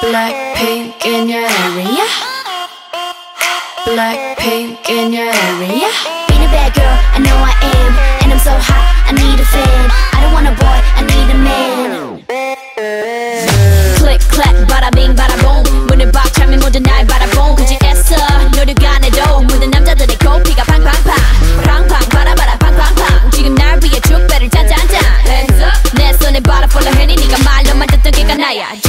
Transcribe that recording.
Blackpink in your area. Blackpink in your area. Being a bad girl, I know I am, and I'm so hot, I need a fan.